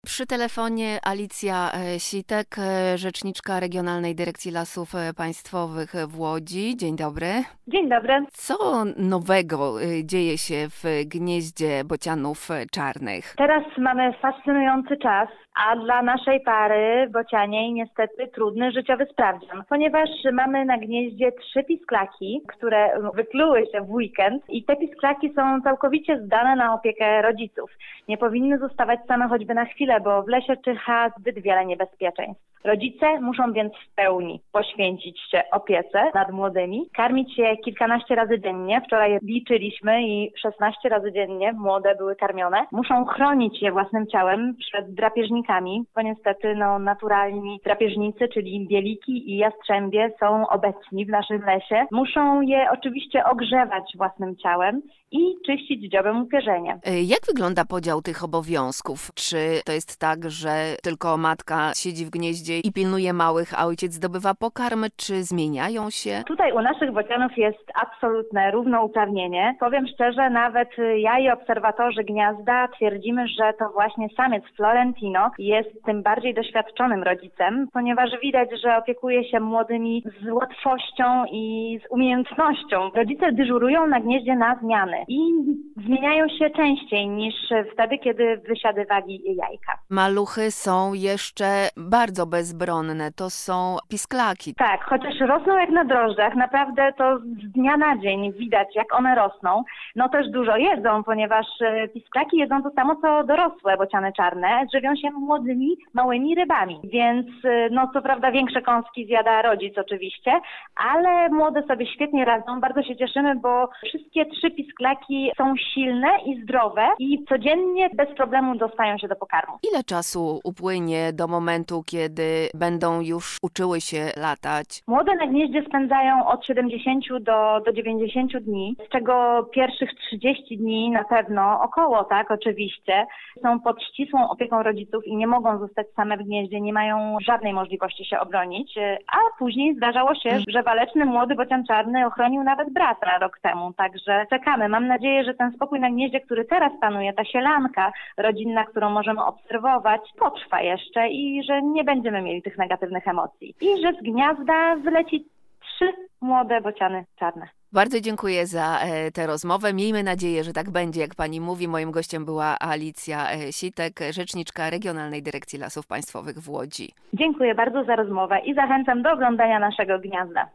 Przy telefonie Alicja Sitek, rzeczniczka Regionalnej Dyrekcji Lasów Państwowych w Łodzi. Dzień dobry. Dzień dobry. Co nowego dzieje się w gnieździe bocianów czarnych? Teraz mamy fascynujący czas, a dla naszej pary bocianiej niestety trudny życiowy sprawdzian, ponieważ mamy na gnieździe 3 pisklaki, które wykluły się w weekend i te pisklaki są całkowicie zdane na opiekę rodziców. Nie powinny zostawać same choćby na chwilę, bo w lesie czyha zbyt wiele niebezpieczeństw. Rodzice muszą więc w pełni poświęcić się opiece nad młodymi, karmić je kilkanaście razy dziennie. Wczoraj liczyliśmy i 16 razy dziennie młode były karmione. Muszą chronić je własnym ciałem przed drapieżnikami, bo niestety naturalni drapieżnicy, czyli bieliki i jastrzębie są obecni w naszym lesie. Muszą je oczywiście ogrzewać własnym ciałem i czyścić dziobem upierzenie. Jak wygląda podział tych obowiązków? Czy to jest tak, że tylko matka siedzi w gnieździe i pilnuje małych, a ojciec zdobywa pokarmy, czy zmieniają się? Tutaj u naszych bocianów jest absolutne równouprawnienie. Powiem szczerze, nawet ja i obserwatorzy gniazda twierdzimy, że to właśnie samiec Florentino jest tym bardziej doświadczonym rodzicem, ponieważ widać, że opiekuje się młodymi z łatwością i z umiejętnością. Rodzice dyżurują na gnieździe na zmiany i zmieniają się częściej niż wtedy, kiedy wysiadywali jajka. Maluchy są jeszcze bardzo bezbronne. To są pisklaki. Tak, chociaż rosną jak na drożdżach, naprawdę to z dnia na dzień widać, jak one rosną. No też dużo jedzą, ponieważ pisklaki jedzą to samo, co dorosłe bociany czarne. Żywią się młodymi, małymi rybami. Więc co prawda większe kąski zjada rodzic oczywiście, ale młode sobie świetnie radzą. Bardzo się cieszymy, bo wszystkie 3 pisklaki są silne i zdrowe i codziennie bez problemu dostają się do pokarmu. Ile czasu upłynie do momentu, kiedy będą już uczyły się latać? Młode na gnieździe spędzają od 70 do 90 dni, z czego pierwszych 30 dni na pewno, około tak oczywiście, są pod ścisłą opieką rodziców i nie mogą zostać same w gnieździe, nie mają żadnej możliwości się obronić, a później zdarzało się, że waleczny młody bocian czarny ochronił nawet brata rok temu, także czekamy. Mam nadzieję, że ten spokój na gnieździe, który teraz panuje, ta sielanka rodzinna, którą możemy obserwować, potrwa jeszcze i że nie będziemy mieli tych negatywnych emocji. I że z gniazda wyleci 3 młode bociany czarne. Bardzo dziękuję za tę rozmowę. Miejmy nadzieję, że tak będzie, jak pani mówi. Moim gościem była Alicja Sitek, rzeczniczka Regionalnej Dyrekcji Lasów Państwowych w Łodzi. Dziękuję bardzo za rozmowę i zachęcam do oglądania naszego gniazda.